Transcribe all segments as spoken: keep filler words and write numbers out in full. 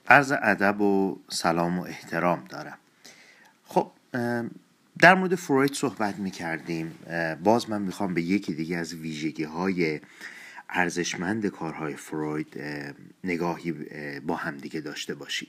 عرض ادب و سلام و احترام دارم. خب در مورد فروید صحبت می‌کردیم. باز من میخوام به یکی دیگه از ویژگی‌های ارزشمند کارهای فروید نگاهی با هم دیگه داشته باشیم.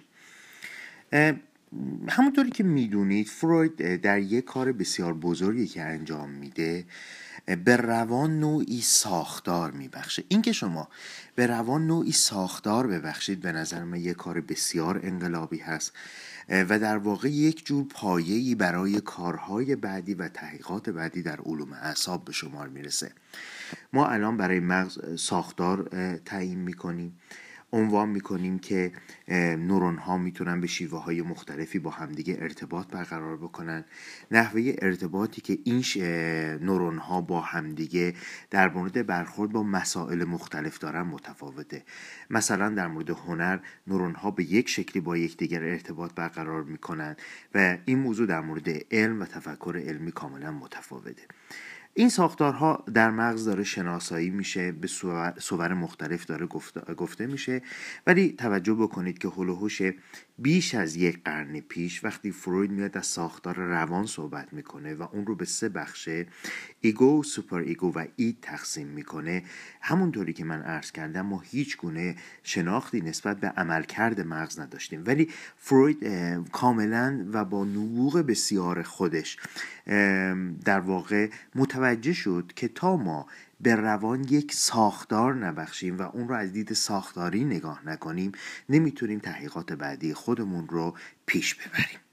همونطوری که میدونید فروید در یک کار بسیار بزرگی که انجام میده به روان نوعی ساختار میبخشه. این که شما به روان نوعی ساختار ببخشید به نظر من یک کار بسیار انقلابی هست و در واقع یک جور پایه‌ای برای کارهای بعدی و تحقیقات بعدی در علوم اعصاب به شمار میرسه. ما الان برای مغز ساختار تعیین میکنیم، عنوان میکنیم که نورون ها میتونن به شیوه های مختلفی با همدیگه ارتباط برقرار بکنن. نحوه ارتباطی که این نورون ها با همدیگه در مورد برخورد با مسائل مختلف دارن متفاوته. مثلا در مورد هنر نورون ها به یک شکلی با یکدیگر ارتباط برقرار میکنن و این موضوع در مورد علم و تفکر علمی کاملا متفاوته. این ساختارها در مغز داره شناسایی میشه، به صور مختلف داره گفته میشه، ولی توجه بکنید که هول و هوش بیش از یک قرن پیش وقتی فروید میاد از ساختار روان صحبت میکنه و اون رو به سه بخشه ایگو، سوپر ایگو و اید تقسیم میکنه، همونطوری که من عرض کردم ما هیچ گونه شناختی نسبت به عملکرد مغز نداشتیم، ولی فروید کاملا و با نبوغ بسیار خودش در واقع متوجه شد که تا ما به روان یک ساختار نبخشیم و اون رو از دید ساختاری نگاه نکنیم نمیتونیم تحقیقات بعدی خودمون رو پیش ببریم.